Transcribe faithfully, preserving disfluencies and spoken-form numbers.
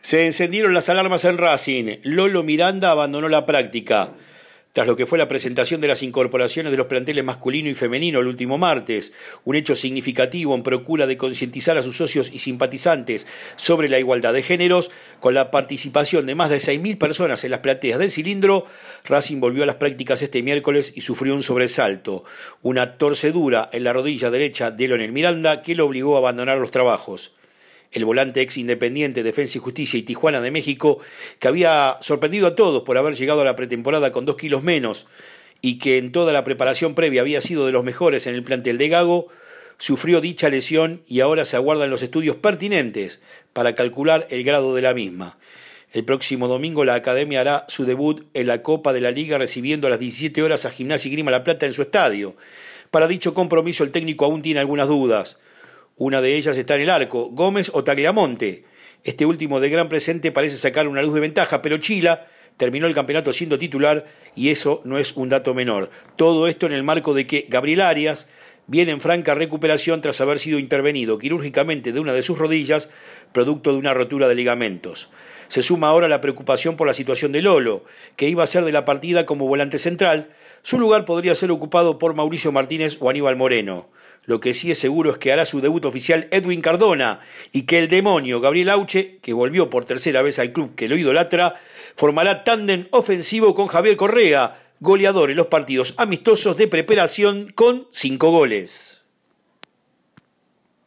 Se encendieron las alarmas en Racing. Lolo Miranda abandonó la práctica. Tras lo que fue la presentación de las incorporaciones de los planteles masculino y femenino el último martes, un hecho significativo en procura de concientizar a sus socios y simpatizantes sobre la igualdad de géneros, con la participación de más de seis mil personas en las plateas del Cilindro, Racing volvió a las prácticas este miércoles y sufrió un sobresalto, una torcedura en la rodilla derecha de Lionel Miranda que lo obligó a abandonar los trabajos. El volante ex Independiente, Defensa y Justicia y Tijuana de México, que había sorprendido a todos por haber llegado a la pretemporada con dos kilos menos y que en toda la preparación previa había sido de los mejores en el plantel de Gago, sufrió dicha lesión y ahora se aguardan los estudios pertinentes para calcular el grado de la misma. El próximo domingo la Academia hará su debut en la Copa de la Liga recibiendo a las diecisiete horas a Gimnasia y Grima La Plata en su estadio. Para dicho compromiso el técnico aún tiene algunas dudas. Una de ellas está en el arco, Gómez o Tagliamonte. Este último de gran presente parece sacar una luz de ventaja, pero Chila terminó el campeonato siendo titular y eso no es un dato menor. Todo esto en el marco de que Gabriel Arias viene en franca recuperación tras haber sido intervenido quirúrgicamente de una de sus rodillas, producto de una rotura de ligamentos. Se suma ahora la preocupación por la situación de Lolo, que iba a ser de la partida como volante central. Su lugar podría ser ocupado por Mauricio Martínez o Aníbal Moreno. Lo que sí es seguro es que hará su debut oficial Edwin Cardona y que el demonio Gabriel Auche, que volvió por tercera vez al club que lo idolatra, formará tándem ofensivo con Javier Correa, goleador en los partidos amistosos de preparación con cinco goles.